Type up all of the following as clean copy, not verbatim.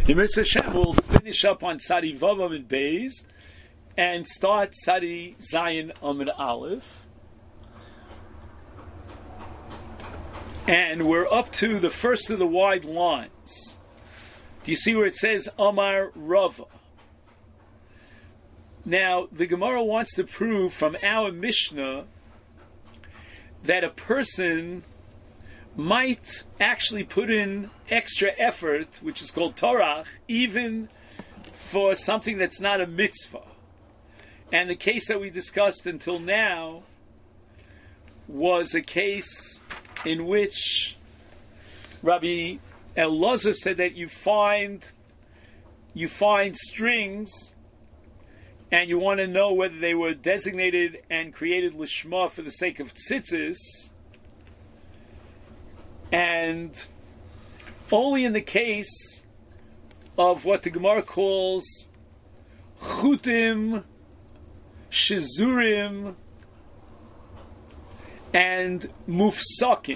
The Mitzvah Hashem will finish up on Tzadi Vav Amid Beis and start Tzadi Zayin Amid Aleph. And we're up to the first of the wide lines. Do you see where it says Amar Rava? Now, the Gemara wants to prove from our Mishnah that a person might actually put in extra effort, which is called Torah, even for something that's not a mitzvah. And the case that we discussed until now was a case in which Rabbi Elazar said that you find strings and you want to know whether they were designated and created lishma for the sake of tzitzis, and only in the case of what the Gemara calls chutim, shizurim, and mufsakim.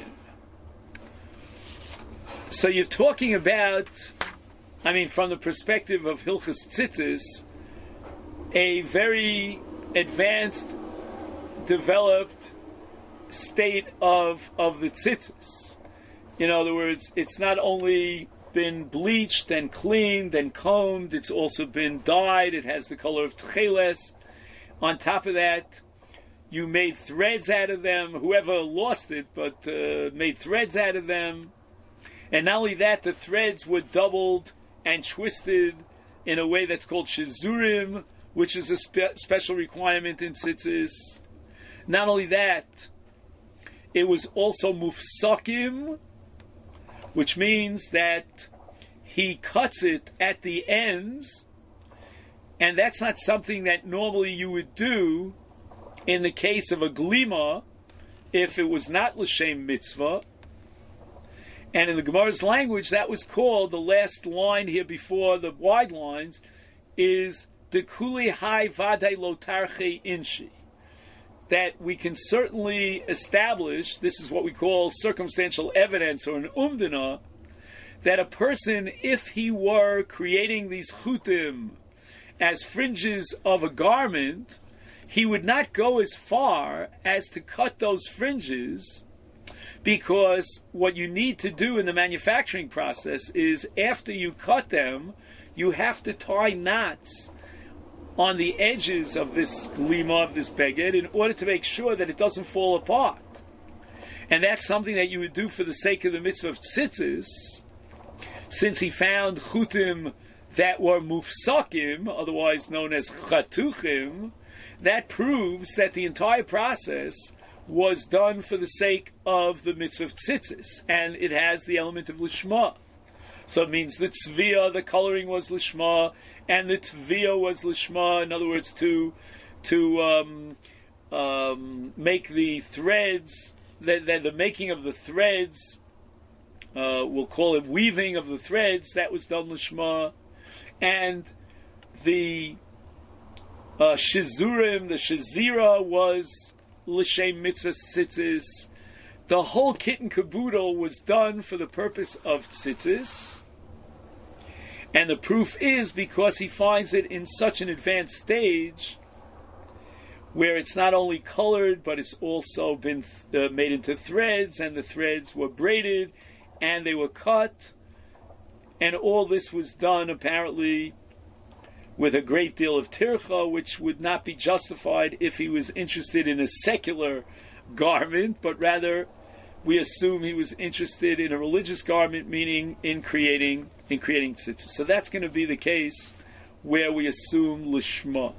So you're talking about, from the perspective of Hilchas Tzitzis, a very advanced, developed state of the tzitzis. In other words, it's not only been bleached and cleaned and combed, it's also been dyed. It has the color of tcheles. On top of that, you made threads out of them. Whoever lost it, but made threads out of them. And not only that, the threads were doubled and twisted in a way that's called shizurim, which is a special requirement in tzitzis. Not only that, it was also mufsakim, which means that he cuts it at the ends, and that's not something that normally you would do in the case of a glima if it was not l'shem mitzvah. And in the Gemara's language, that was called, the last line here before the wide lines, is dekuli hai vadai lotarche inshi. That we can certainly establish, this is what we call circumstantial evidence or an umdana, that a person, if he were creating these chutim as fringes of a garment, he would not go as far as to cut those fringes, because what you need to do in the manufacturing process is, after you cut them, you have to tie knots on the edges of this glima, of this beged, in order to make sure that it doesn't fall apart. And that's something that you would do for the sake of the mitzvah of tzitzis, since he found chutim that were mufsakim, otherwise known as chatuchim. That proves that the entire process was done for the sake of the mitzvah of tzitzis, and it has the element of lishma. So it means the tzviya, the coloring was lishma, and the tviyah was lishma. In other words, to make the threads, the making of the threads, we'll call it weaving of the threads, that was done lishma. And the shizurim, the shizira, was l'shem mitzvah tzitzis. The whole kit and caboodle was done for the purpose of tzitzis. And the proof is because he finds it in such an advanced stage where it's not only colored, but it's also been made into threads, and the threads were braided, and they were cut. And all this was done, apparently, with a great deal of tircha, which would not be justified if he was interested in a secular garment, but rather we assume he was interested in a religious garment, meaning in creating tzitzis. So that's going to be the case where we assume lishma.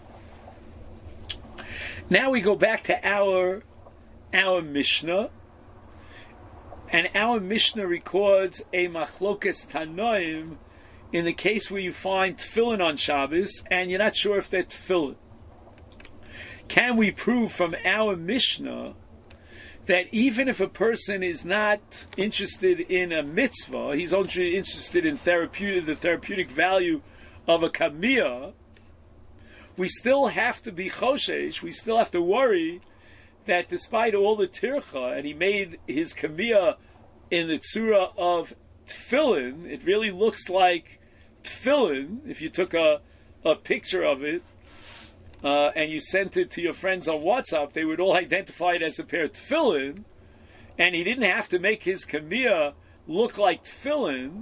Now we go back to our Mishnah, and our Mishnah records a machlokes tanoim in the case where you find tefillin on Shabbos and you're not sure if they're tefillin. Can we prove from our Mishnah that even if a person is not interested in a mitzvah, he's only interested in the therapeutic value of a kamiyah, we still have to be choshesh, we still have to worry that despite all the tircha, and he made his kamiyah in the tzura of tefillin, it really looks like tefillin, if you took a picture of it and you sent it to your friends on WhatsApp, they would all identify it as a pair of tefillin, and he didn't have to make his kamiyah look like tefillin.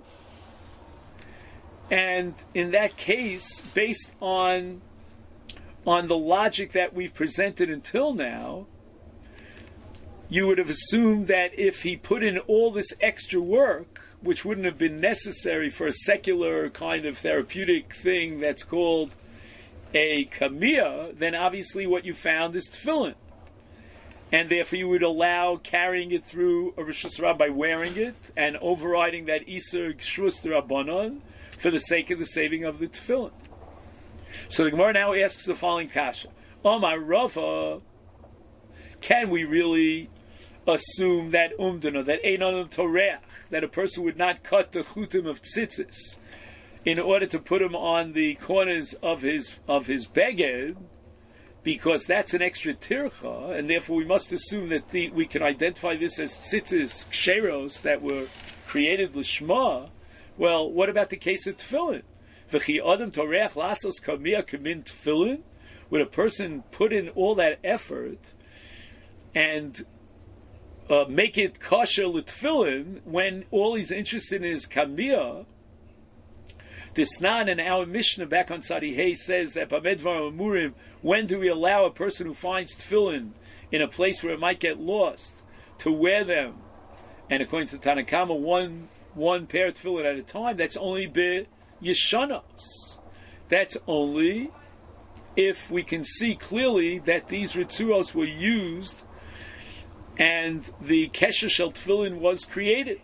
And in that case, based on the logic that we've presented until now, you would have assumed that if he put in all this extra work, which wouldn't have been necessary for a secular kind of therapeutic thing that's called a kamiyah, then obviously what you found is tefillin. And therefore you would allow carrying it through a Rosh Hashanah by wearing it and overriding that Isur Gshus D'Rabbanan for the sake of the saving of the tefillin. So the Gemara now asks the following kasha. Omar Rava, can we really assume that umdana, that einonam toreach, that a person would not cut the chutim of tzitzis in order to put them on the corners of his beged, because that's an extra tircha, and therefore we must assume that we can identify this as tzitzis ksheros that were created l'shma. Well, what about the case of tefillin? V'chi adam toreach lasos kamiyah kamin tefillin? Would a person put in all that effort and make it kosher l'tefillin when all he's interested in is kamiyah? Disnan and our Mishnah back on Sadi Hay says that Bamedvar Amurim, when do we allow a person who finds tefillin in a place where it might get lost to wear them? And according to Tanakama, one pair of tefillin at a time, that's only be yeshanos. That's only if we can see clearly that these ritzuos were used and the kesher shel tefillin was created.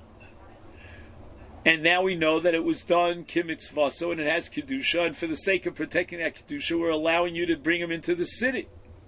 And now we know that it was done kimitzvaso and it has kedusha, and for the sake of protecting that kedusha, we're allowing you to bring them into the city.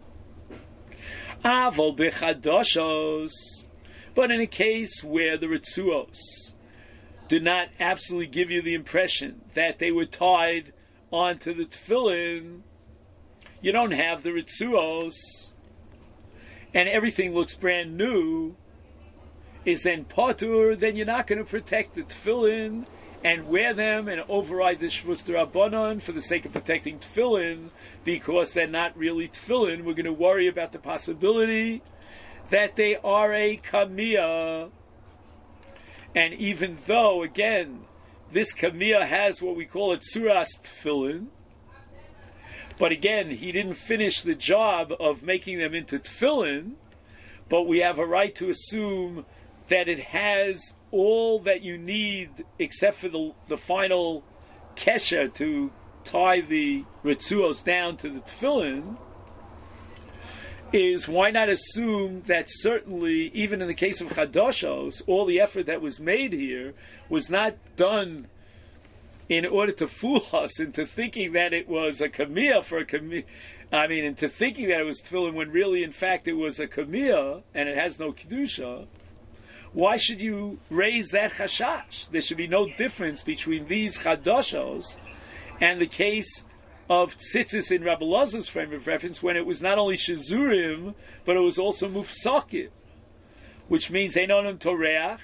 Avol bechadoshos, but in a case where the ritzuos did not absolutely give you the impression that they were tied onto the tefillin, you don't have the ritzuos, and everything looks brand new, is then patur, then you're not going to protect the tefillin and wear them and override the shvus d'Rabbanan for the sake of protecting tefillin, because they're not really tefillin. We're going to worry about the possibility that they are a kamiyah. And even though, again, this kamiyah has what we call a tzuras tefillin, but again, he didn't finish the job of making them into tefillin, but we have a right to assume that it has all that you need except for the final kesher to tie the ritzuos down to the tefillin. Is why not assume that certainly, even in the case of chadoshos, all the effort that was made here was not done in order to fool us into thinking that it was a kamiyah for a kamiyah. I mean, into thinking that it was tefillin when really, in fact, it was a kamiyah and it has no kedusha. Why should you raise that chashash? There should be no difference between these chadoshos and the case of tzitzis in Rabbi Elazar's frame of reference, when it was not only shezurim, but it was also mufsakim, which means einonim toreach.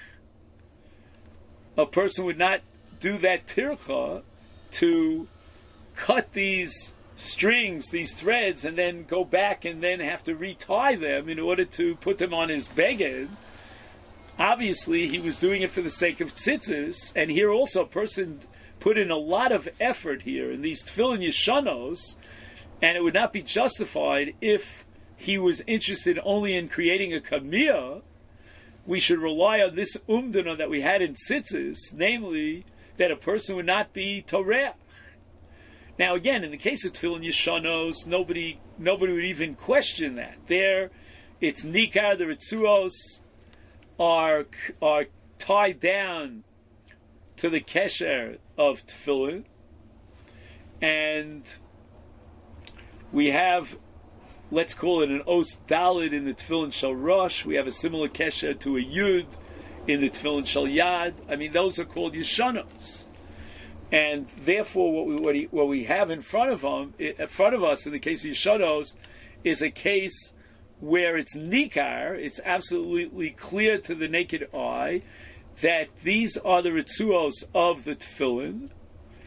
A person would not do that tircha to cut these strings, these threads, and then go back and then have to retie them in order to put them on his beged. Obviously, he was doing it for the sake of tzitzis, and here also a person put in a lot of effort here in these tefillin yeshanos, and it would not be justified if he was interested only in creating a kamiyah. We should rely on this umdana that we had in tzitzis, namely that a person would not be toreach. Now again, in the case of tefillin yeshanos, nobody would even question that. There, it's nikar, the ritzuos are tied down to the kesher of tefillin, and we have, let's call it an os dalid in the tefillin shel rosh. We have a similar kesher to a yud in the tefillin shel yad. I mean, those are called yeshanos, and therefore what we have in front of us in the case of yeshanos is a case where it's nikar, it's absolutely clear to the naked eye that these are the ritzuos of the tefillin,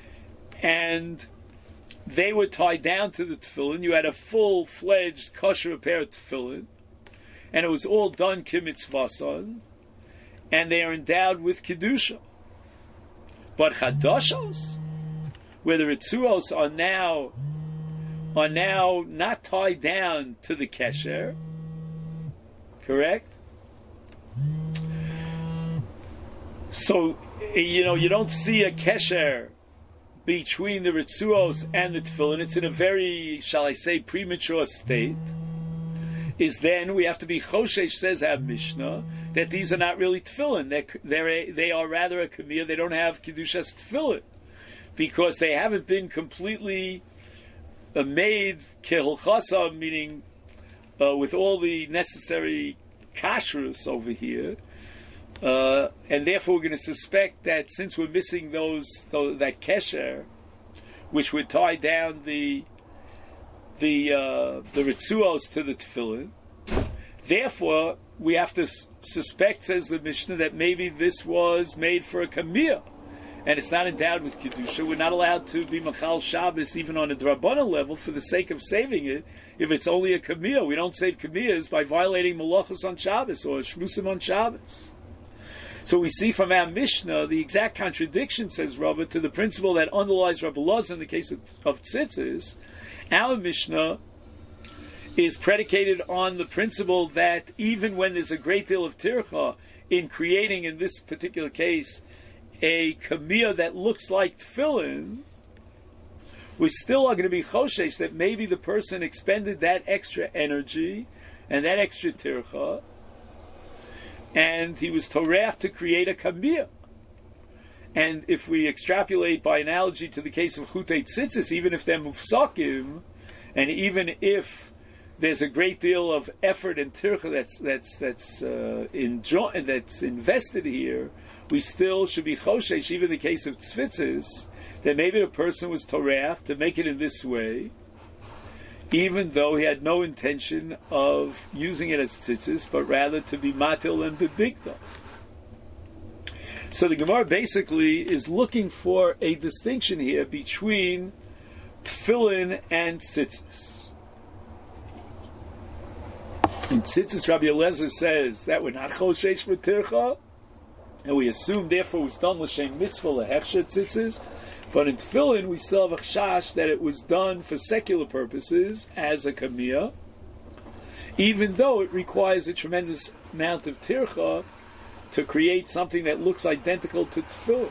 and they were tied down to the tefillin. You had a full-fledged kosher pair of tefillin, and it was all done kimitzvasan, and they are endowed with kedusha. But chadashos, where the ritzuos are now not tied down to the kesher, correct? So, you don't see a kesher between the ritzuos and the tefillin. It's in a very, shall I say, premature state. Is then we have to be choshesh, says our Mishnah, that these are not really tefillin. They are rather a kamiyah. They don't have kedushas tefillin because they haven't been completely made kehilchasa, meaning with all the necessary kashrus over here. And therefore, we're going to suspect that since we're missing that kesher, which would tie down the ritzuos to the tefillin, therefore we have to suspect, says the Mishnah, that maybe this was made for a kamiyah, and it's not endowed with kedusha. We're not allowed to be machal Shabbos even on a drabanan level for the sake of saving it. If it's only a kamiyah, we don't save kamiyahs by violating malachos on Shabbos or shvusim on Shabbos. So we see from our Mishnah the exact contradiction, says Rava, to the principle that underlies Rabbi Elazar in the case of tzitzis. Our Mishnah is predicated on the principle that even when there's a great deal of tircha in creating, in this particular case, a kamiyah that looks like tefillin, we still are going to be choshesh that maybe the person expended that extra energy and that extra tircha, and he was torach to create a kamiyah. And if we extrapolate by analogy to the case of chutei tzitzis, even if they're mufsakim, and even if there's a great deal of effort and tircha that's invested here, we still should be choshesh, even in the case of tzitzis, that maybe the person was torach to make it in this way, even though he had no intention of using it as tzitzis, but rather to be matil and bebigda. So the Gemara basically is looking for a distinction here between tefillin and tzitzis. In tzitzis, Rabbi Elazar says that we're not choshesh for tircha, and we assume therefore it was done l'shem mitzvah lehechsher tzitzis. But in tefillin, we still have a chash that it was done for secular purposes as a kamiyah, even though it requires a tremendous amount of tircha to create something that looks identical to tefillin.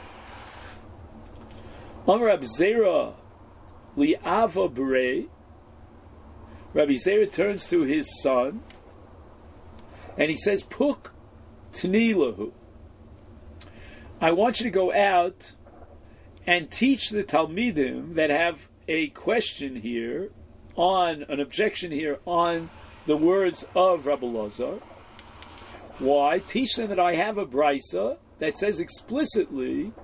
Amar Rabbi Zera li'ava b'rei. Rabbi Zera turns to his son, and he says, "Puk tni lahu. I want you to go out and teach the Talmidim that have a question here, on an objection here on the words of Rabbi Elazar. Why? Teach them that I have a brisa that says explicitly,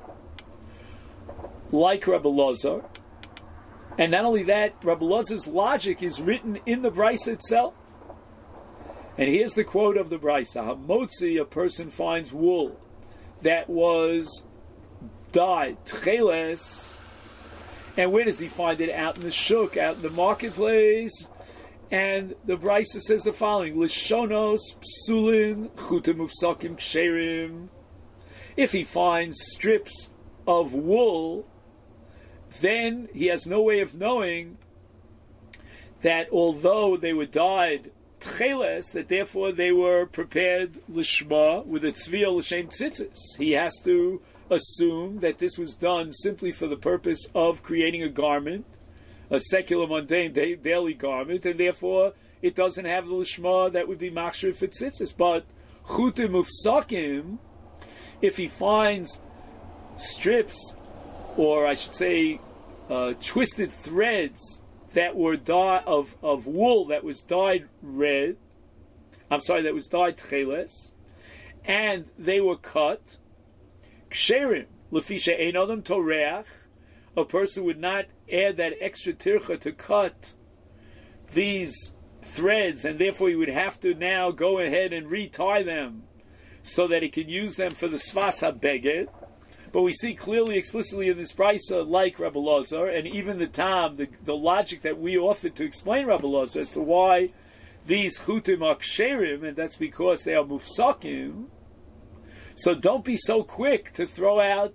like Rabbi Elazar, and not only that, Rabbi Elazar's logic is written in the brisa itself. And here's the quote of the brisa: Hamotzi, a person finds wool that was dyed, tcheles, and where does he find it? Out in the shuk, out in the marketplace. And the brisa says the following: Lishonos psulin chutim ufsakim ksherim. If he finds strips of wool, then he has no way of knowing that although they were dyed tcheles, that therefore they were prepared lishma with a tzviyah l'shem tzitzis. He has to assume that this was done simply for the purpose of creating a garment, a secular, mundane, daily garment, and therefore it doesn't have the lishma that would be machshir for tzitzis. But chutim ufsakim, if he finds strips, or I should say twisted threads that were dyed of wool that was dyed red, that was dyed tcheles, and they were cut, ksherim, lefisha ein adam toreach, a person would not add that extra tircha to cut these threads, and therefore he would have to now go ahead and retie them so that he can use them for the svas ha-beged. But we see clearly, explicitly in this brisa, like Rabbi Lazar, and even the Tam, the logic that we offered to explain Rabbi Lazar as to why these chutim are ksherim, and that's because they are mufsakim. So don't be so quick to throw out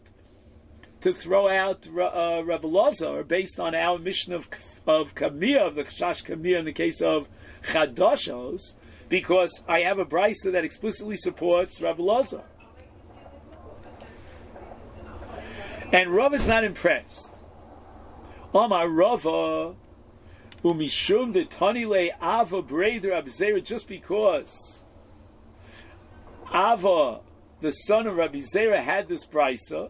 Rabbi Lazar based on our mission of Kamiyah, of the Chash Kamiyah in the case of Chadashos, because I have a brisa that explicitly supports Rabbi Lazar. And Rav is not impressed. Amar Rava umishum de tanile Ava breder Abzera, just because Ava, the son of Rabbi Zera, had this brisa,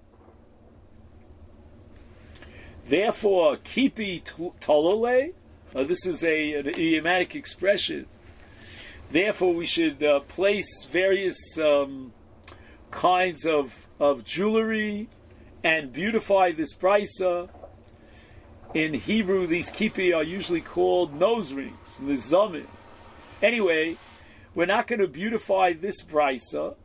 therefore kipi tolole. This is an idiomatic expression. Therefore, we should place various kinds of jewelry and beautify this brisa. In Hebrew, these kipi are usually called nose rings, nizamin. Anyway, we're not going to beautify this brisa.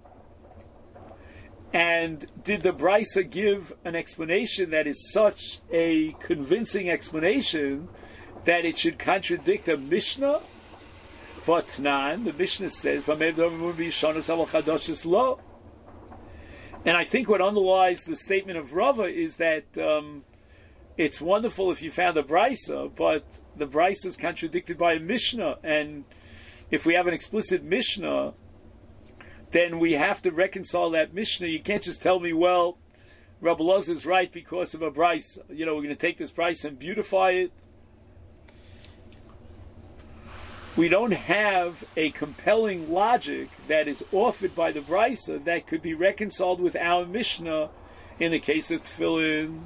And did the brisa give an explanation that is such a convincing explanation that it should contradict a Mishnah? Vatnan, the Mishnah says, and I think what underlies the statement of Rava is that it's wonderful if you found a brisa, but the brisa is contradicted by a Mishnah, and if we have an explicit Mishnah, then we have to reconcile that Mishnah. You can't just tell me, well, Rabbi Lazar is right because of a brisa. We're going to take this brisa and beautify it. We don't have a compelling logic that is offered by the brisa that could be reconciled with our Mishnah in the case of tefillin.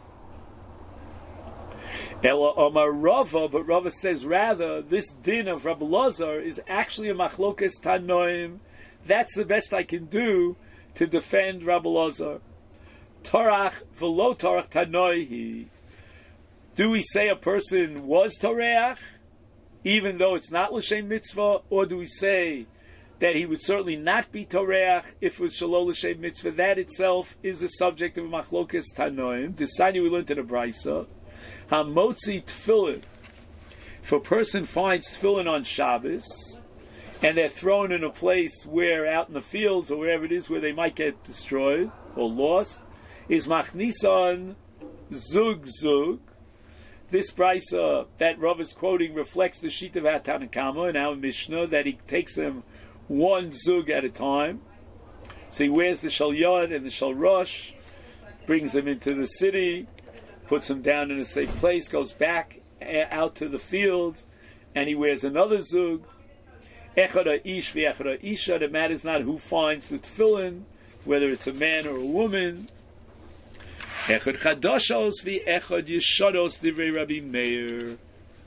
Ela Omar Rava, but Rava says rather this din of Rabbi Lazar is actually a machlokas tanoim. That's the best I can do to defend Rabbi Lazar. Torach v'lo torach tanoihi. Do we say a person was toreach, even though it's not l'shem mitzvah, or do we say that he would certainly not be toreach if it was shalol l'shem mitzvah? That itself is the subject of machlokas tanoim. Disani we learned in the brisa. Hamotzi tefillin. If a person finds tefillin on Shabbos, and they're thrown in a place where, out in the fields or wherever it is, where they might get destroyed or lost, is machnisan zug zug. This brisa that Rav is quoting reflects the sheet of Tanakama in our Mishnah, that he takes them one zug at a time. So he wears the shalyad and the shalrosh, brings them into the city, puts them down in a safe place, goes back out to the fields, and he wears another zug. Echad ish v'echad isha. The matter is not who finds the tefillin, whether it's a man or a woman. Echad chadashos v'echad yeshados divrei Rabbi Meir.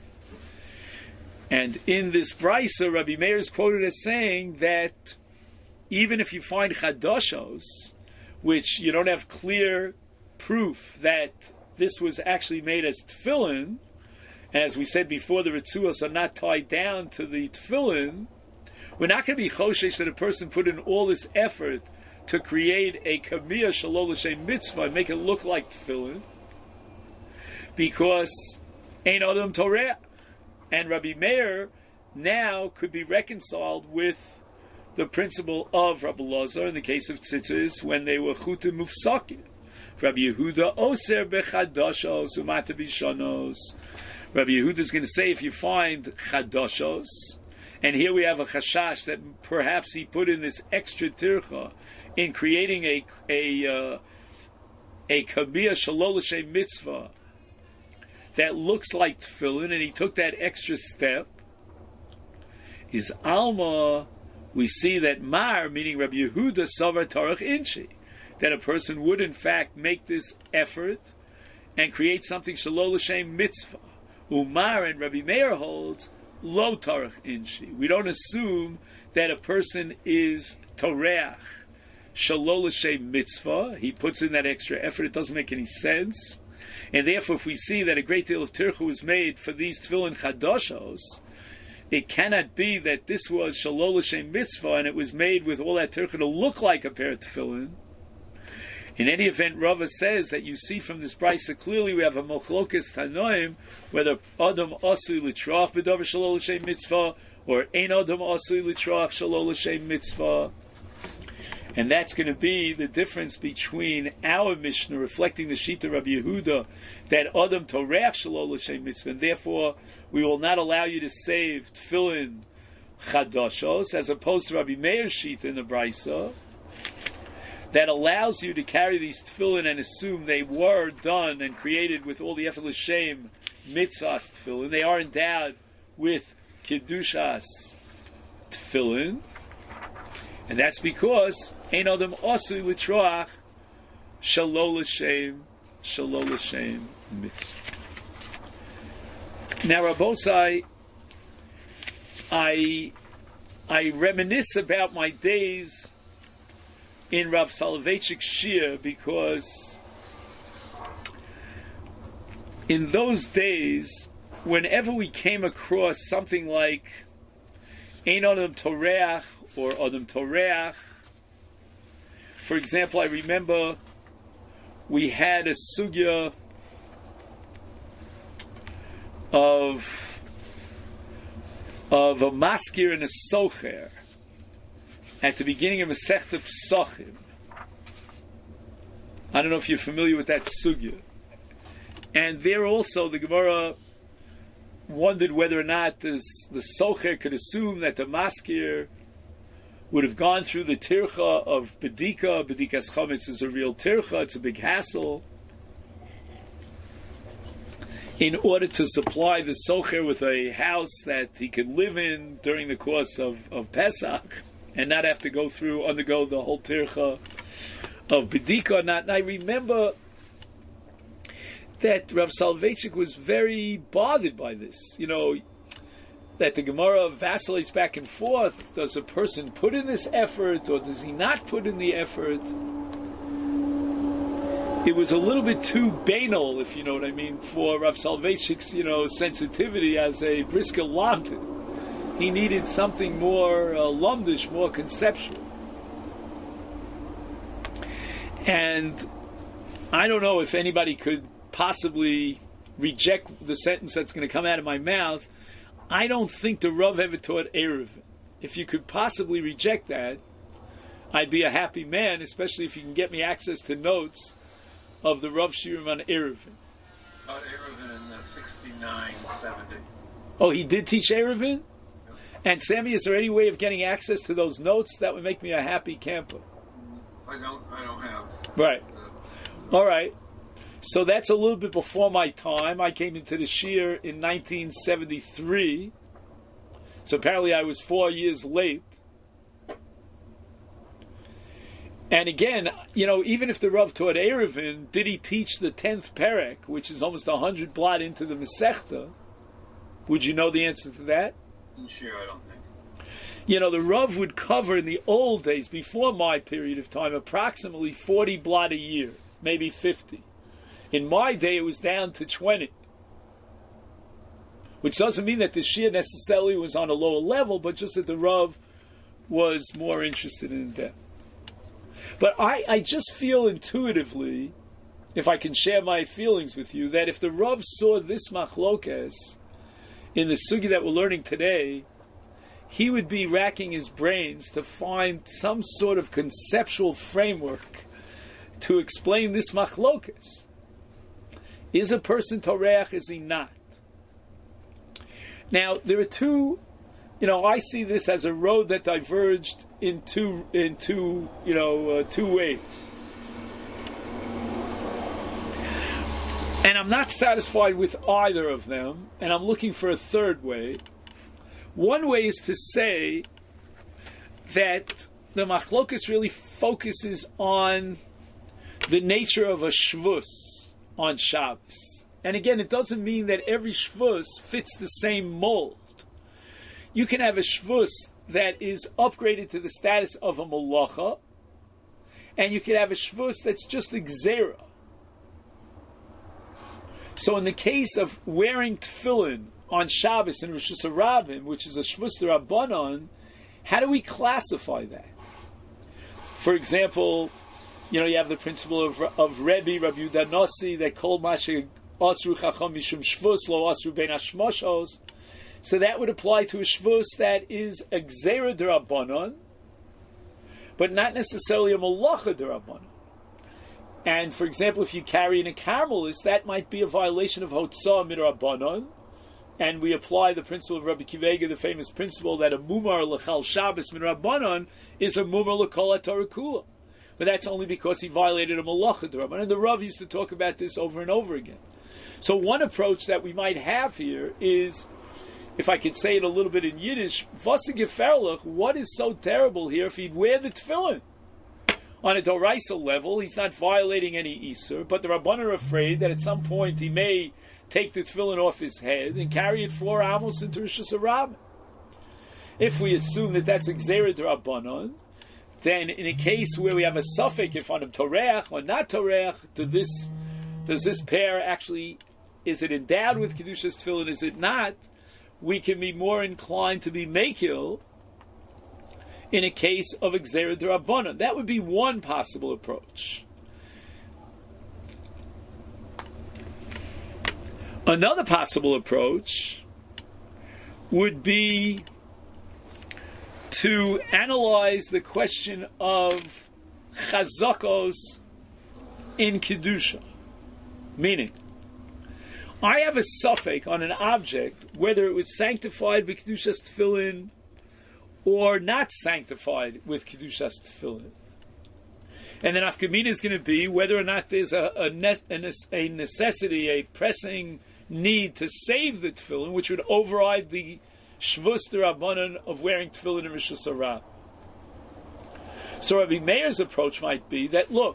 And in this brisa, Rabbi Meir is quoted as saying that even if you find chadashos, which you don't have clear proof that this was actually made as tefillin, and as we said before, the ritzuos are not tied down to the tefillin, we're not going to be choshesh that a person put in all this effort to create a kamiyah shalol l'shem mitzvah and make it look like tefillin, because ein adam toreh. And Rabbi Meir now could be reconciled with the principle of Rabbi Lazar in the case of tzitzis when they were chutim mufsakim. Rabbi Yehuda oser bechadashos umata bishanos. Rabbi Yehuda is going to say if you find chadashos, and here we have a chashash that perhaps he put in this extra tircha in creating a kabiyah shalol l'shem mitzvah that looks like tefillin, and he took that extra step. Is alma, we see that mar, meaning Rabbi Yehuda, savar tarach inchi, that a person would in fact make this effort and create something shalol l'shem mitzvah. Umar, and Rabbi Meir holds lo tarach inchi. We don't assume that a person is toreach shalol l'shem mitzvah. He puts in that extra effort. It doesn't make any sense. And therefore, if we see that a great deal of tircha was made for these tefillin chadashos, it cannot be that this was shalol l'shem mitzvah and it was made with all that tircha to look like a pair of tefillin. In any event, Rava says that you see from this brisa clearly we have a mochlokes tanoim whether adam asui litroach b'davar shalol l'shem mitzvah or ein adam asui litroach shalol l'shem mitzvah. And that's going to be the difference between our Mishnah reflecting the Shita Rabbi Yehuda that Adam Toreach Shalol L'Shem Mitzvah, and therefore we will not allow you to save Tefillin Chadashos, as opposed to Rabbi Meir's Shita in the Brisa, that allows you to carry these Tefillin and assume they were done and created with all the Efed L'Shem Mitzvahs Tefillin. They are endowed with Kiddushas Tefillin. And that's because Ein Adam Asui L'Troach Shalol L'Shem Mitzvah. Now, Rabbosai, I reminisce about my days in Rav Soloveitchik's Shir because in those days, whenever we came across something like Ein Adam Toreach or Adam Toreach, for example, I remember we had a sugya of a maskir and a socher at the beginning of Masechta Pesachim. I don't know if you're familiar with that sugya. And there also the Gemara wondered whether or not the socher could assume that the maskir would have gone through the tircha of bedika. Bedikas chametz is a real tircha; it's a big hassle. In order to supply the socher with a house that he could live in during the course of Pesach, and not have to undergo the whole tircha of bedika. And I remember that Rav Soloveitchik was very bothered by this. That the Gemara vacillates back and forth. Does a person put in this effort or does he not put in the effort? It was a little bit too banal, if you know what I mean, for Rav Soloveitchik's, sensitivity as a brisker lamdid. He needed something more lumdish, more conceptual. And I don't know if anybody could possibly reject the sentence that's going to come out of my mouth. I don't think the Rav ever taught Eruvin. If you could possibly reject that, I'd be a happy man, especially if you can get me access to notes of the Rav Shirim on Eruvin. Taught Eruvin in 69, 70. Oh, he did teach Eruvin? And Sammy, is there any way of getting access to those notes? That would make me a happy camper. I don't have. Right. All right. So that's a little bit before my time. I came into the Shir in 1973. So apparently I was 4 years late. And again, even if the Rav taught Eruvin, did he teach the 10th Perek, which is almost 100 blot into the Masechta? Would you know the answer to that? Sure, I don't think. The Rav would cover in the old days, before my period of time, approximately 40 blot a year, maybe 50. In my day, it was down to 20. Which doesn't mean that the Shia necessarily was on a lower level, but just that the Rav was more interested in that. But I just feel intuitively, if I can share my feelings with you, that if the Rav saw this machlokes in the sugi that we're learning today, he would be racking his brains to find some sort of conceptual framework to explain this machlokes. Is a person toreach? Is he not? Now, there are two. I see this as a road that diverged in two ways. And I'm not satisfied with either of them, and I'm looking for a third way. One way is to say that the machlokas really focuses on the nature of a shvus on Shabbos. And again, it doesn't mean that every shvus fits the same mold. You can have a shvus that is upgraded to the status of a malacha, and you can have a shvus that's just a gzera. So in the case of wearing tefillin on Shabbos and Rosh Hashanah, which is a shvus d'Rabbanan, how do we classify that? For example, You have the principle of Rabbi Yehuda Nossi that called Mashe Asru Chacham Mishum Shvus Lo Asru Ben Hashmoshos. So that would apply to a Shvus that is a Gzeira D'Rabbanon, but not necessarily a Malacha D'Rabbanon. And for example, if you carry in a Carmelist, that might be a violation of Hotzah Midrabbanon. And we apply the principle of Rabbi Kivega, the famous principle that a Mumar L'chal Shabbos Midrabbanon is a Mumar L'kol HaTorah Kula. But that's only because he violated a Malacha D'Rabbanon. And the Rav used to talk about this over and over again. So one approach that we might have here is, if I could say it a little bit in Yiddish, what is so terrible here if he'd wear the tefillin? On a Doraisa level, he's not violating any Isur, but the Rabbanan are afraid that at some point he may take the tefillin off his head and carry it 4 amos into Rosh Hashanah. If we assume that that's a Gzeira D'Rabbanan, then in a case where we have a suffix, if on a Toreach or not Toreach, does this pair actually, is it endowed with Kedushas tefillin, is it not? We can be more inclined to be Mekil in a case of a Gzeira D'Rabbanan. That would be one possible approach. Another possible approach would be to analyze the question of chazakos in Kedusha. Meaning, I have a suffix on an object, whether it was sanctified with Kedushas Tefillin or not sanctified with Kedushas Tefillin. And then Afkamina is going to be whether or not there's a necessity, a pressing need to save the Tefillin, which would override the Shvus D'Rabbanan of wearing Tefillin in Rosh Hashanah. So Rabbi Meir's approach might be that, look,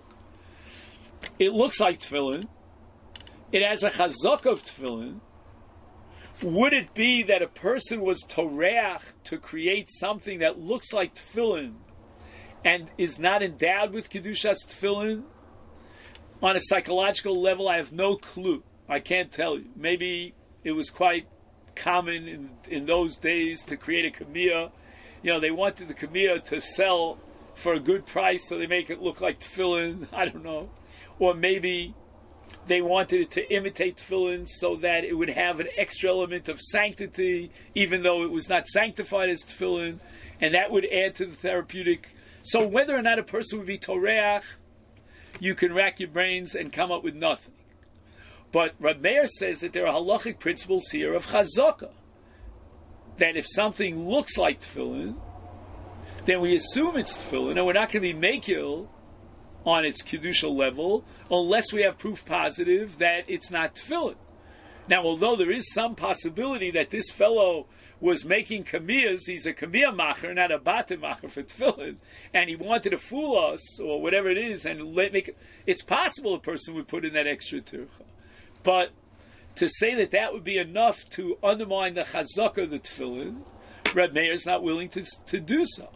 it looks like Tefillin, it has a chazak of Tefillin. Would it be that a person was toreach to create something that looks like Tefillin and is not endowed with Kedushas Tefillin? On a psychological level, I have no clue. I can't tell you. Maybe it was quite common in those days to create a kamiyah. They wanted the kamiyah to sell for a good price, so they make it look like Tefillin. I don't know. Or maybe they wanted it to imitate Tefillin so that it would have an extra element of sanctity, even though it was not sanctified as Tefillin, and that would add to the therapeutic. So whether or not a person would be toreach, you can rack your brains and come up with nothing. But Rab Meir says that there are halachic principles here of chazaka, that if something looks like Tefillin, then we assume it's Tefillin, and we're not going to be mekil on its Kedusha level unless we have proof positive that it's not Tefillin. Now, although there is some possibility that this fellow was making kamiyas, he's a kamiyah macher, not a batim macher for Tefillin, and he wanted to fool us, or whatever it is, and it's possible a person would put in that extra tircha. But to say that would be enough to undermine the chazaka of the Tefillin, Reb Meir is not willing to do so.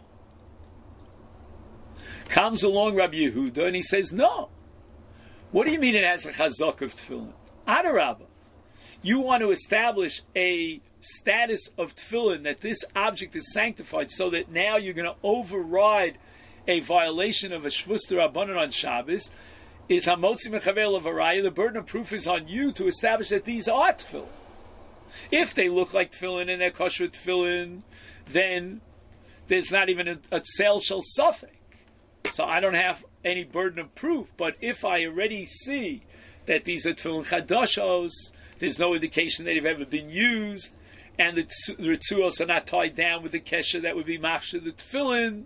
Comes along Rabbi Yehuda and he says, no. What do you mean it has a chazak of Tefillin? Adarabba. You want to establish a status of Tefillin, that this object is sanctified, so that now you're going to override a violation of a Shvus D'Rabbanan on Shabbos, is Hamotzi Mechavel of Araya. The burden of proof is on you to establish that these are Tefillin. If they look like Tefillin and they're kosher Tefillin, then there's not even a sale shel suffix. So I don't have any burden of proof. But if I already see that these are Tefillin Chadashos, there's no indication that they've ever been used, and the Ritzuos are not tied down with the Kesher that would be Machshir the Tefillin,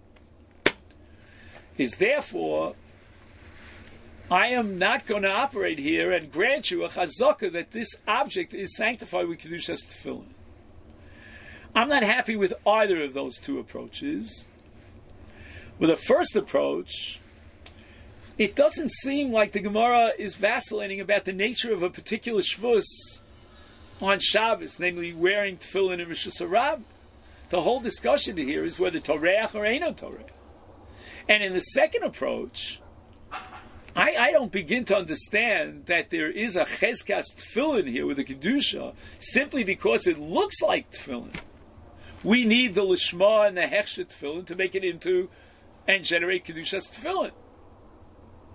is therefore, I am not going to operate here and grant you a chazaka that this object is sanctified with Kedushas Tefillin. I'm not happy with either of those two approaches. With the first approach, it doesn't seem like the Gemara is vacillating about the nature of a particular Shvus on Shabbos, namely wearing Tefillin in Rosh Hashanah. The whole discussion here is whether Toreach or Eino Toreach. And in the second approach, I don't begin to understand that there is a Cheskas Tefillin here with a Kedusha simply because it looks like Tefillin. We need the Lishma and the Hechsher Tefillin to make it into and generate Kedushas Tefillin.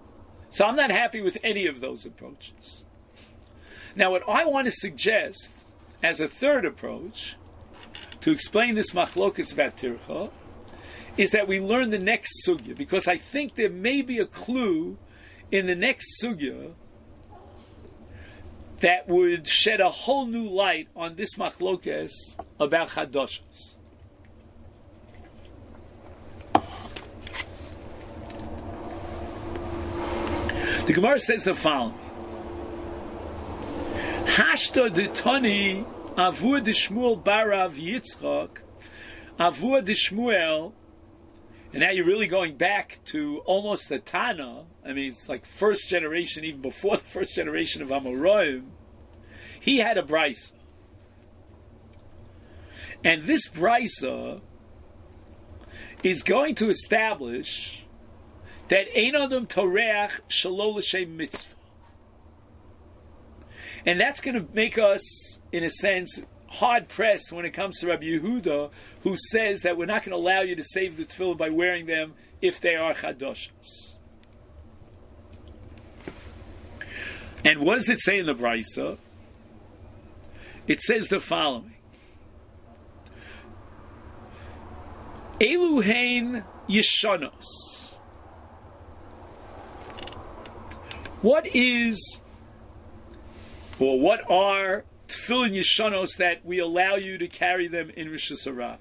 So I'm not happy with any of those approaches. Now, what I want to suggest as a third approach to explain this machlokus about tircha is that we learn the next sugya, because I think there may be a clue in the next sugya that would shed a whole new light on this machlokus about chadoshos. The Gemara says the following: Hashta de Tani avur de Shmuel barav Yitzchak avur de Shmuel. And now you're really going back to almost the Tana. I mean, it's like first generation, even before the first generation of Amoraim. He had a brisa, and this brisa is going to establish that ein adam toreach shelo l'shem mitzvah, and that's going to make us, in a sense, hard pressed when it comes to Rabbi Yehuda, who says that we're not going to allow you to save the tefillin by wearing them if they are chadoshos. And what does it say in the brisa? It says the following: Elu hein yeshanos. What are tefillin yeshanos that we allow you to carry them in Rosh Hashanah?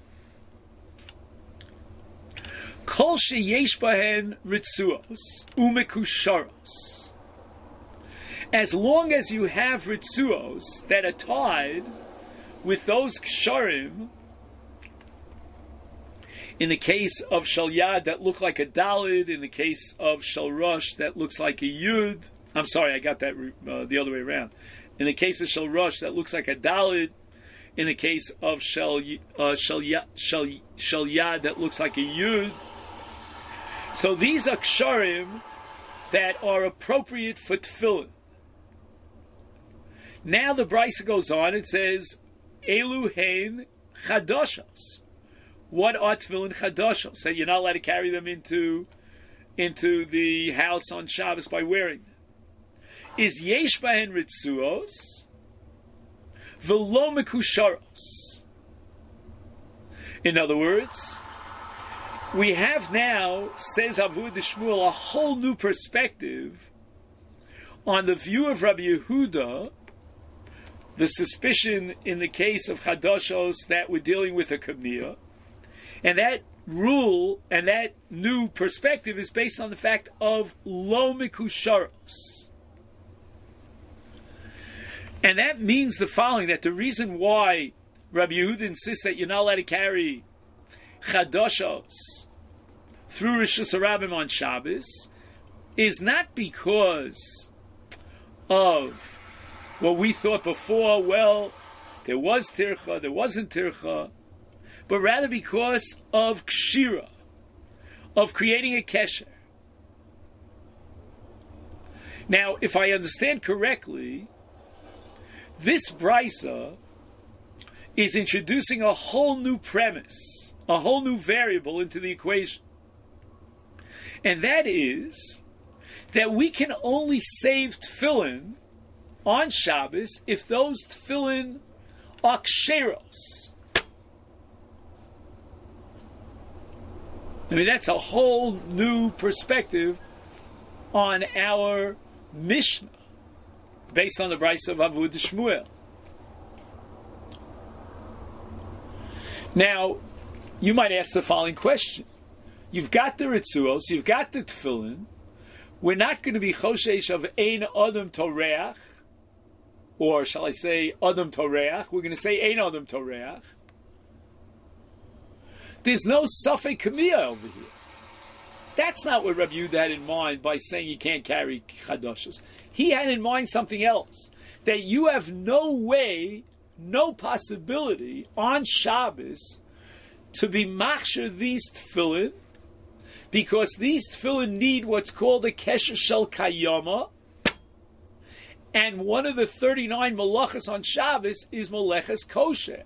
Kol sheyesh bahen ritzuos umekusharos. As long as you have ritzuos that are tied with those ksharim, in the case of shal yad that look like a dalid, in the case of shal rosh that looks like a yud. I'm sorry, I got that the other way around. In the case of shal rosh that looks like a dalid, in the case of shal yad that looks like a yud. So these are ksharim that are appropriate for tefillin. Now the brisa goes on, it says, Elu hein chadoshos. What are tefillin chadoshos? So you're not allowed to carry them into the house on Shabbos by wearing them. Is yesh bahen ritzuos v'lo mekusharos. In other words, we have now, says Avud Shmuel, a whole new perspective on the view of Rabbi Yehuda, the suspicion in the case of chadoshos that we're dealing with a kamiyah, and that rule and that new perspective is based on the fact of lo mikusharos. And that means the following, that the reason why Rabbi Yehuda insists that you're not allowed to carry chadoshos through Rosh Hashanah on Shabbos is not because of what we thought before, well, there was tircha, there wasn't tircha, but rather because of kshira, of creating a kesher. Now, if I understand correctly, this brisa is introducing a whole new premise, a whole new variable into the equation. And that is that we can only save tefillin on Shabbos if those tefillin are ksheros. I mean, that's a whole new perspective on our Mishnah, based on the brisa of Avud Shmuel. Now, you might ask the following question. You've got the ritzuos, you've got the tefillin. We're not going to be choshesh of ein adam toreach, or shall I say adam toreach. We're going to say ein adam toreach. There's no safek kamiyah over here. That's not what Rabbi Yehuda had in mind by saying you can't carry chadoshos. He had in mind something else. That you have no way, no possibility on Shabbos to be machshir these tefillin, because these tefillin need what's called a kesher shel kayama, and one of the 39 malachas on Shabbos is malachas kosher.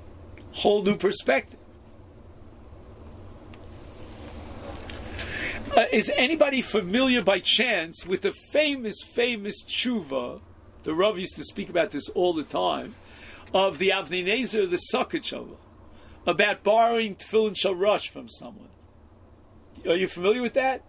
Whole new perspective. Is anybody familiar by chance with the famous tshuva? The Rav used to speak about this all the time, of the Avnei Nezer, the Socket Tshuva, about borrowing tefillin shalosh from someone. Are you familiar with that?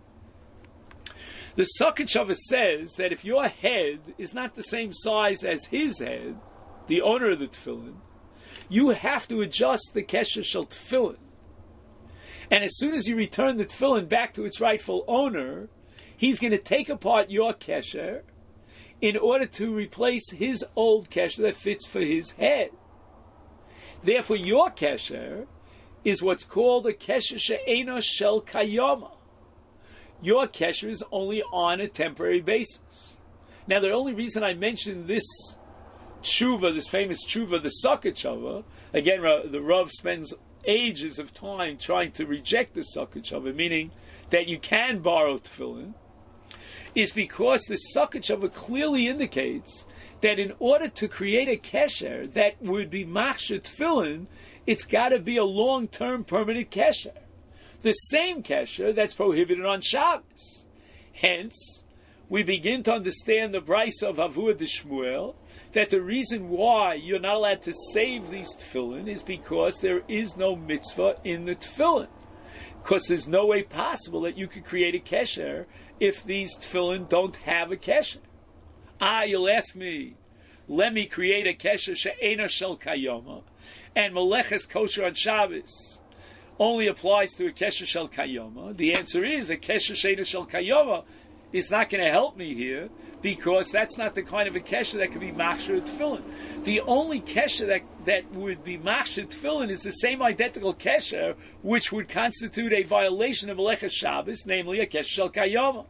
The Socket Tshuva says that if your head is not the same size as his head, the owner of the tefillin, you have to adjust the kesher shel tefillin. And as soon as you return the tefillin back to its rightful owner, he's going to take apart your kesher in order to replace his old kesher that fits for his head. Therefore, your kesher is what's called a kesher she'ena shel kayama. Your kesher is only on a temporary basis. Now, the only reason I mentioned this tshuva, this famous tshuva, the Socket Tshuva, again, the Rav spends ages of time trying to reject the Socket Tshuva, meaning that you can borrow tefillin, is because the Socket Tshuva clearly indicates that in order to create a kesher that would be machshir tefillin, it's got to be a long-term permanent kesher. The same kesher that's prohibited on Shabbos. Hence, we begin to understand the brisa of Avua de Shmuel, that the reason why you're not allowed to save these tefillin is because there is no mitzvah in the tefillin. Because there's no way possible that you could create a kesher if these tefillin don't have a kesher. You'll ask me, let me create a kesher she'ena shel kayoma, and meleches kosher on Shabbos only applies to a kesher shel kayoma. The answer is a kesher she'ena shel kayoma is not going to help me here, because that's not the kind of a kesher that could be machshir tefillin. The only kesher that would be machshir tefillin is the same identical kesher which would constitute a violation of Meleches Shabbos, namely a kesher shel kayoma.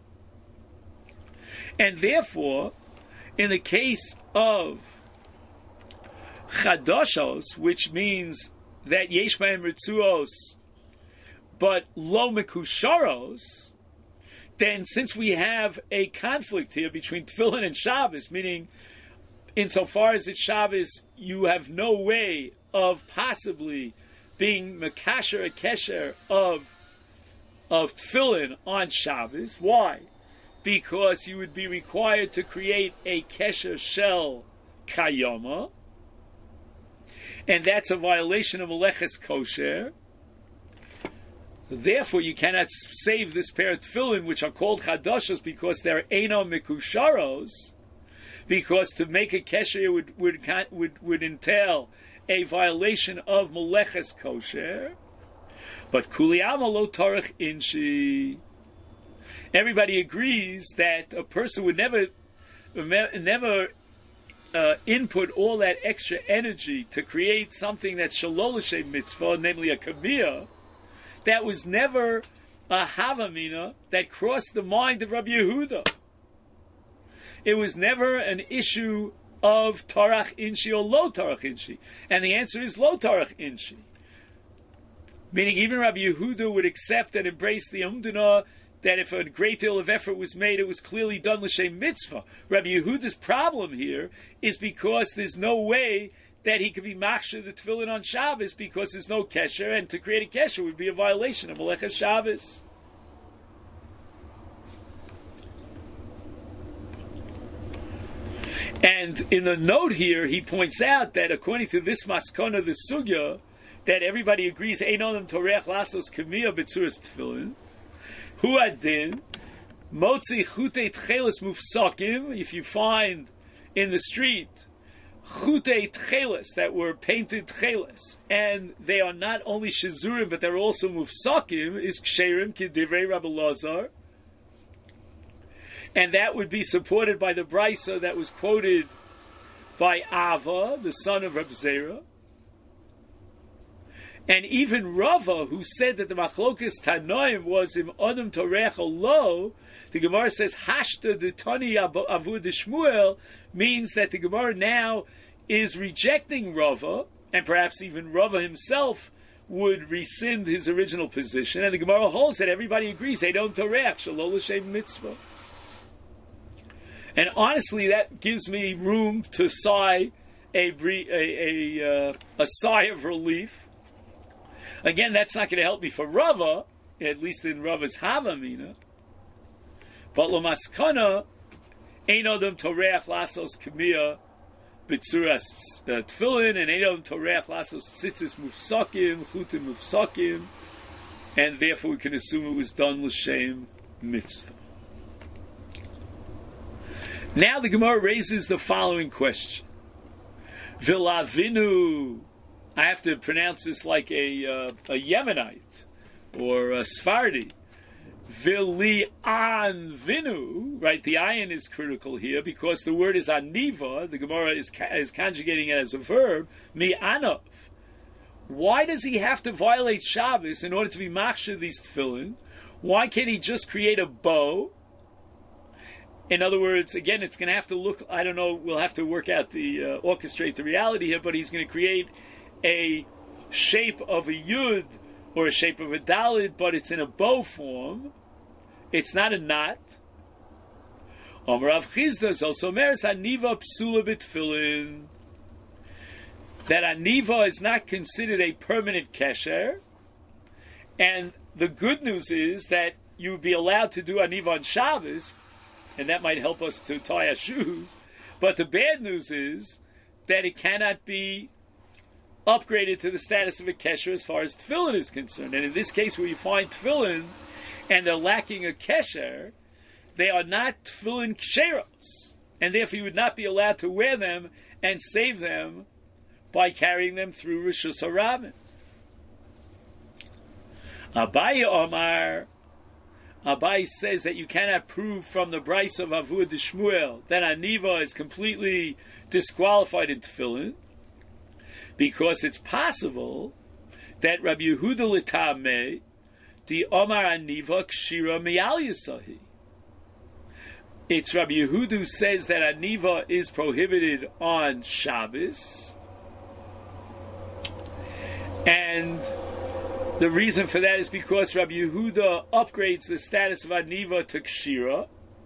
And therefore, in the case of chadoshos, which means that yesh b'hem ritzuos, but lo mekusharos, then since we have a conflict here between tefillin and Shabbos, meaning insofar as it's Shabbos, you have no way of possibly being mekasher a kesher of tefillin on Shabbos. Why? Because you would be required to create a kesher shel kayoma, and that's a violation of meleches kosher. So therefore, you cannot save this pair of tefillin, which are called chadoshos, because they're eino mikusharos. Because to make a kesher would entail a violation of meleches kosher. But kuliyama lo tarich inshi. Everybody agrees that a person would never input all that extra energy to create something that's shalol l'shem mitzvah, namely a kabiyah. That was never a havamina that crossed the mind of Rabbi Yehuda. It was never an issue of tarach inshi or lo tarach inshi. And the answer is lo tarach inshi. Meaning even Rabbi Yehuda would accept and embrace the umdana that if a great deal of effort was made, it was clearly done l'shem mitzvah. Rabbi Yehuda's problem here is because there's no way that he could be machshir the tefillin on Shabbos, because there's no kesher, and to create a kesher would be a violation of Meleches Shabbos. And in the note here, he points out that according to this maskona, the sugya, that everybody agrees, ein olam torech lasos kamiya betzuras tefillin, hu adin, motzi chutei tchelis mufsakim, if you find in the street chutei tchelis that were painted tchelis, and they are not only shizurim, but they're also mufsakim, is ksherim kidivrei Rabbi Lazar. And that would be supported by the brisa that was quoted by Ava, the son of Reb Zera. And even Rava, who said that the machlokas tanoim was im adam torech lo, the Gemara says hashta de tani avud Shmuel, means that the Gemara now is rejecting Rava, and perhaps even Rava himself would rescind his original position. And the Gemara holds that everybody agrees they don't torech shalol l'shem mitzvah. And honestly, that gives me room to sigh a sigh of relief. Again, that's not going to help me for Rava, at least in Rava's Havamina. But Lamaskana, Ein Adam Toreach Lasos Kamiya B'tzuras Tefillin, and Ein Adam Toreach Lasos Tzitzis Mufsakim, Chutim Mufsakim, and therefore we can assume it was done l'shem mitzvah. Now the Gemara raises the following question. Vilavinu, I have to pronounce this like a Yemenite or a Sephardi. Vili-an vinu, right? The ayin is critical here because the word is aniva. The Gemara is conjugating it as a verb. Mi-anav. Why does he have to violate Shabbos in order to be machshir these tefillin? Why can't he just create a bow? In other words, again, it's going to have to look, I don't know, we'll have to work out the, orchestrate the reality here, but he's going to create a shape of a yud or a shape of a dalid, but it's in a bow form. It's not a knot. Rav Chizda is also meres aniva psula b'tefillin. That aniva is not considered a permanent kesher. And the good news is that you would be allowed to do aniva on Shabbos, and that might help us to tie our shoes. But the bad news is that it cannot be upgraded to the status of a kesher as far as tefillin is concerned. And in this case, where you find tefillin and they're lacking a kesher, they are not tefillin ksheros, and therefore you would not be allowed to wear them and save them by carrying them through Rishus HaRabim. Abaye Omar, Abaye says that you cannot prove from the Brais of Avud Shmuel that aniva is completely disqualified in tefillin, because it's possible that Rabbi Yehuda L'Tameh, the Omar aniva kshira miyal yisahi. It's Rabbi Yehuda who says that aniva is prohibited on Shabbos, and the reason for that is because Rabbi Yehuda upgrades the status of aniva to kshira,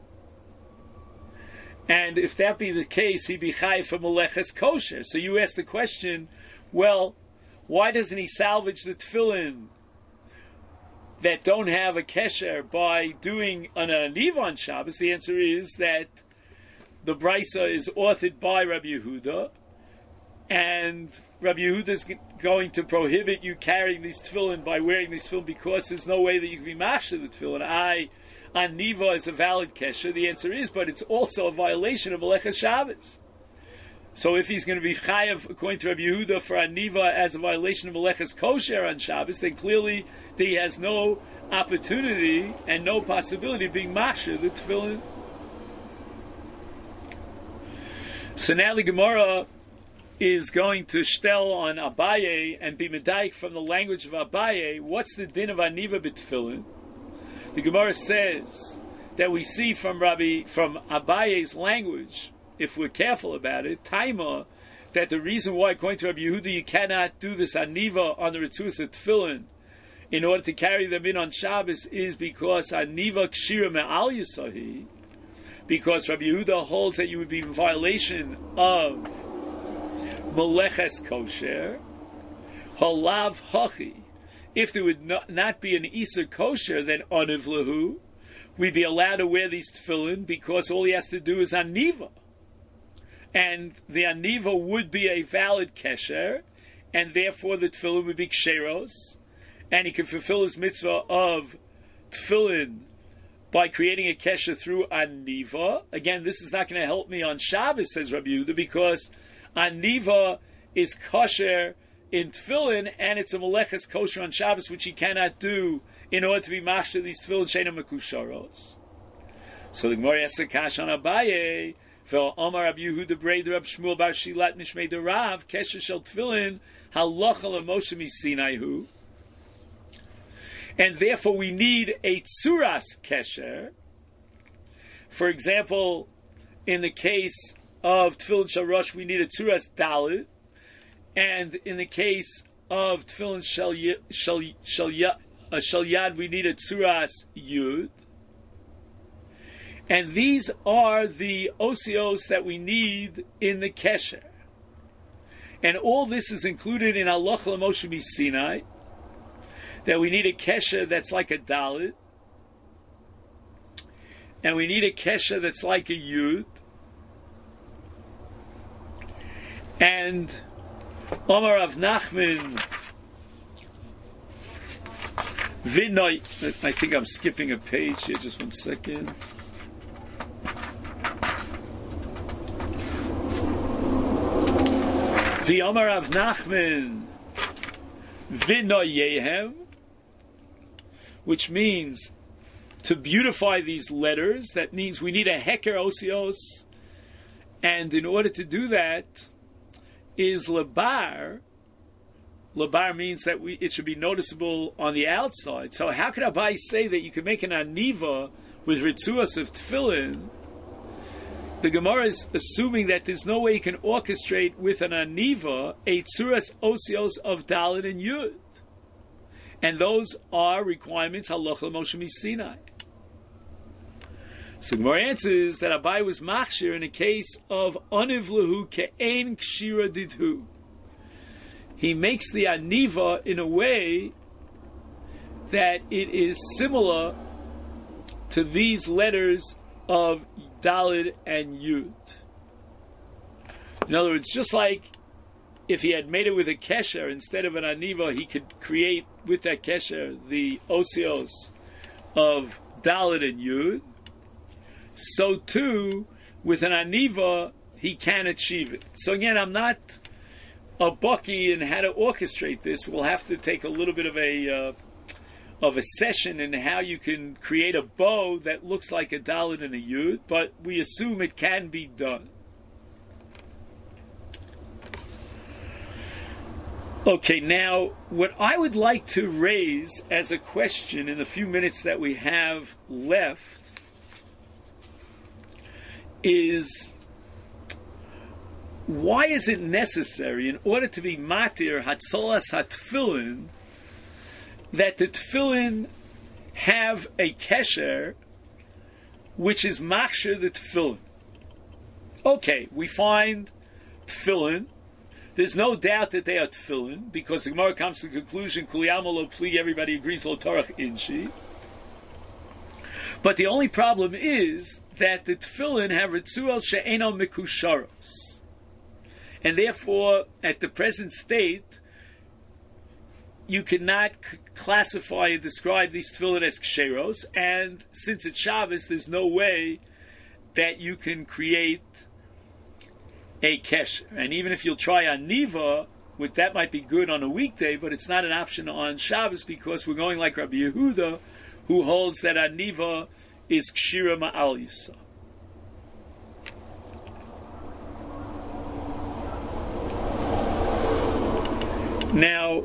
and if that be the case, he'd be chayv for meleches kosher. So you ask the question, well, why doesn't he salvage the tefillin that don't have a kesher by doing an aniva on Shabbos? The answer is that the brisa is authored by Rabbi Yehuda, and Rabbi Yehuda is going to prohibit you carrying these tefillin by wearing these tefillin because there's no way that you can be mashir the tefillin. Aniva is a valid kesher. The answer is, but it's also a violation of Meleches Shabbos. So if he's going to be chayav, according to Rabbi Yehuda, for aniva as a violation of Meleches Kosher on Shabbos, then clearly he has no opportunity and no possibility of being mashir the tefillin. So now the Gemara is going to shtel on Abaye and be medaik from the language of Abaye. What's the din of aniva b'tefillin? The Gemara says that we see from Abaye's language, if we're careful about it, Taima, that the reason why, according to Rabbi Yehuda, you cannot do this aniva on the Ritzus of tefillin in order to carry them in on Shabbos is because aniva kshira me'al yisahi, because Rabbi Yehuda holds that you would be in violation of Meleches Kosher, Halav Hachi. If there would not be an Iser Kosher, then Oniv Lahu, we'd be allowed to wear these tefillin because all he has to do is aniva. And the aniva would be a valid kesher, and therefore the tefillin would be ksheros, and he could fulfill his mitzvah of tefillin by creating a kesher through aniva. Again, this is not going to help me on Shabbos, says Rabbi Yehuda, because aniva is kosher in tefillin, and it's a meleches kosher on Shabbos, which he cannot do in order to be mashter these tefillin sheina mekusharos. So the Gemara asks a kash on Abaye, Vel Omar Rabbi Yehuda Brei Rab Shmuel Bar Shilat Nishmei Derav Kesher Shel Tefillin Halacha LaMoshe MiSinaihu, and therefore we need a tzuras kesher. For example, in the case of Tefillin Shel Rosh, we need a tzuras dalit, and in the case of Tefillin Shel Yad, we need a tzuras yud. And these are the osios that we need in the kesher. And all this is included in Halacha LaMoshe MiSinai, that we need a kesher that's like a dalit. and we need a kesher that's like a yud. And Omar Rav Nachman Vinoy. I think I'm skipping a page here. Just 1 second. The Omar Rav Nachman Vinoyehem, which means to beautify these letters. That means we need a heker osios, and in order to do that, is labar. Labar means that it should be noticeable on the outside. So how could Abai say that you can make an aniva with ritzuas of tefillin? The Gemara is assuming that there's no way you can orchestrate with an aniva a tzuras osios of Dalet and Yud. And those are requirements halacha Moshe Sinai. So Gemara answers that Abai was machshir in a case of anivlahu ke'en kshira didhu. He makes the aniva in a way that it is similar to these letters of Dalid and Yud. In other words, just like if he had made it with a kesher instead of an aniva, he could create with that kesher the osios of Dalid and Yud. So too, with an aniva, he can achieve it. So again, I'm not a bucky in how to orchestrate this. We'll have to take a little bit of a session in how you can create a bow that looks like a Dalet and a Yud, but we assume it can be done. Okay, now what I would like to raise as a question in the few minutes that we have left is, why is it necessary, in order to be matir hatzolas hatfilin, that the tefillin have a kesher which is machshir the tefillin? Okay, we find tefillin. There's no doubt that they are tefillin, because the Gemara comes to the conclusion, Kuliyama lo pli, everybody agrees, lo torach inshi. But the only problem is that the tefillin have ritzuos she'eno mikusharos. And therefore, at the present state, you cannot classify and describe these tefillin as ksheros, and since it's Shabbos, there's no way that you can create a kesher. And even if you'll try on Niva, that might be good on a weekday, but it's not an option on Shabbos, because we're going like Rabbi Yehuda, who holds that Aniva is kshira ma'al yisa. Now,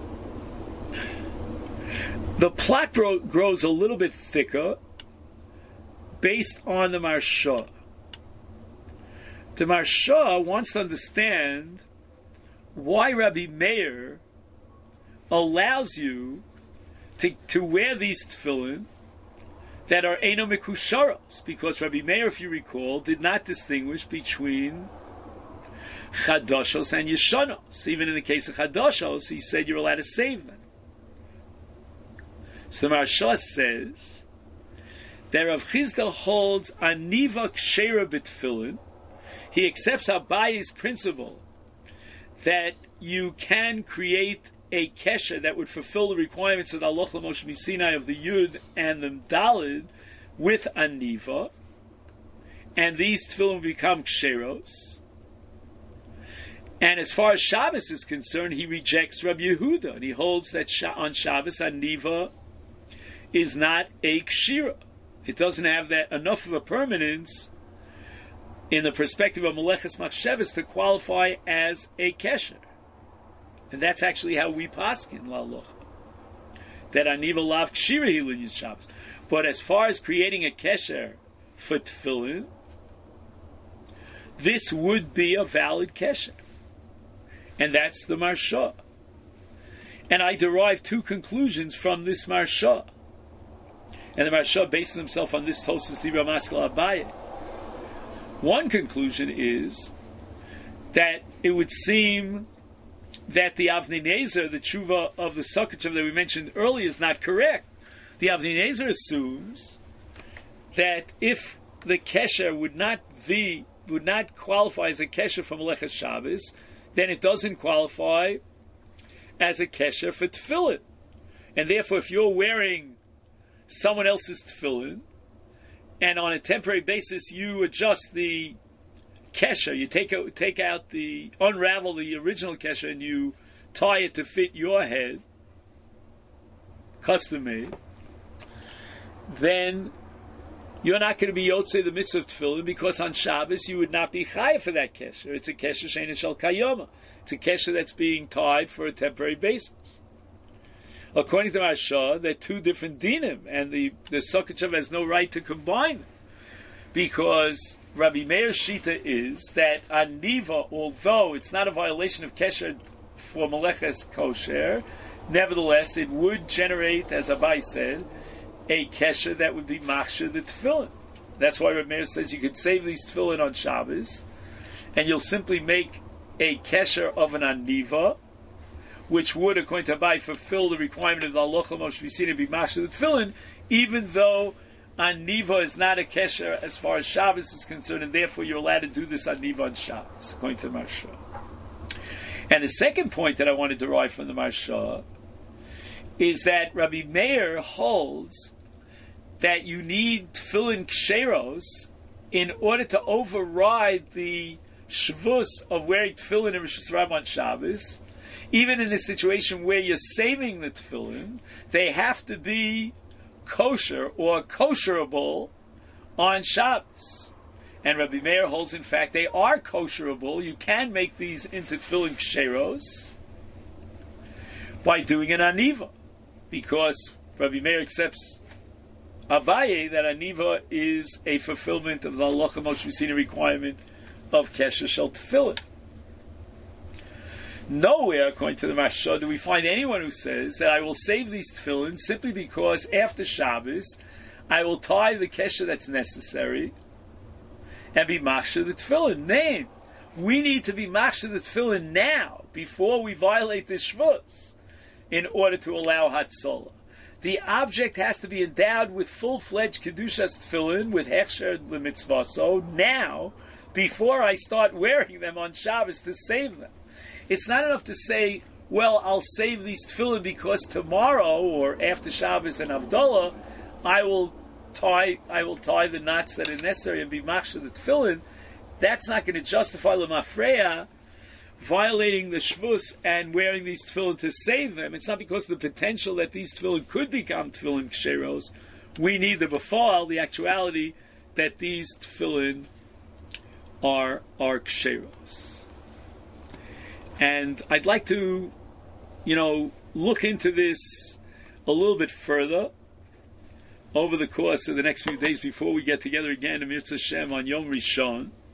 the plot grows a little bit thicker based on the Marsha. The Marsha wants to understand why Rabbi Meir allows you to wear these tefillin that are Eino Mikusharos, because Rabbi Meir, if you recall, did not distinguish between Chadoshos and Yeshanos. Even in the case of Chadoshos, he said you're allowed to save them. So the Marsha says that Rav Chizda holds Aniva Kshera B'Tfilin. He accepts Abayi's principle that you can create a kesher that would fulfill the requirements of the Halacha Moshe Sinai of the Yud and the Dalid with Aniva, and these tefillin become ksheros. And as far as Shabbos is concerned, he rejects Rabbi Yehuda, and he holds that on Shabbos Aniva is not a kshira. It doesn't have that enough of a permanence in the perspective of Meleches Machshavas to qualify as a kesher. And that's actually how we paskin la'alocha, that Aniva lav kshira hilin Shabbos. But as far as creating a kesher for tefillin, this would be a valid kesher. And that's the Marsha. And I derive two conclusions from this Marsha. And the Marsha bases himself on this Tosas Dibra Maskal Abaye. One conclusion is that it would seem that the Avnei Nezer, the tshuva of the Sokhachev that we mentioned earlier, is not correct. The Avnei Nezer assumes that if the kesher would not qualify as a kesher for Meleches Shabbos, then it doesn't qualify as a kesher for tefillin. And therefore, if you're wearing someone else's tefillin, and on a temporary basis you adjust the kesher, you unravel the original kesher and you tie it to fit your head, custom made, then you're not going to be yotzei the mitzvah of tefillin, because on Shabbos you would not be chayav for that kesher. It's a kesher she'ein shel kayoma. It's a kesher that's being tied for a temporary basis. According to Maharsha, there are two different dinim, and the Sokhachav has no right to combine them, because Rabbi Meir's shita is that aniva, although it's not a violation of kesher for meleches kosher, nevertheless it would generate, as Abai said, a kesher that would be machshir the tefillin. That's why Rabbi Meir says you could save these tefillin on Shabbos, and you'll simply make a kesher of an aniva, which would, according to Abai, fulfill the requirement of the halacha Moshe Visina be machshir the tefillin, even though aniva is not a kesher as far as Shabbos is concerned, and therefore you're allowed to do this aniva on Shabbos, according to the Maharsha. And the second point that I want to derive from the Maharsha is that Rabbi Meir holds that you need tefillin ksheros in order to override the shvus of wearing tefillin in Rosh Hashanah on Shabbos. Even in a situation where you're saving the tefillin, they have to be kosher or kosherable on Shabbos. And Rabbi Meir holds, in fact, they are kosherable. You can make these into tefillin ksheros by doing an aniva, because Rabbi Meir accepts Abaye that aniva is a fulfillment of the halacha Moshe Visina requirement of kesher shel tefillin. Nowhere, according to the Maharsha, do we find anyone who says that I will save these tefillin simply because after Shabbos I will tie the kesher that's necessary and be machshir the tefillin. Nay, we need to be machshir the tefillin now, before we violate the shvus, in order to allow hatzolah. The object has to be endowed with full-fledged kedushas tefillin, with hechsher l'mitzvaso, now, before I start wearing them on Shabbos to save them. It's not enough to say, well, I'll save these tefillin because tomorrow or after Shabbos and Havdalah, I will tie the knots that are necessary and be machshir the tefillin. That's not going to justify l'mafreya violating the shvus and wearing these tefillin to save them. It's not because of the potential that these tefillin could become tefillin ksheros. We need the befal, the actuality that these tefillin are ksheros. And I'd like to, look into this a little bit further over the course of the next few days before we get together again in Mirza Hashem on Yom Rishon.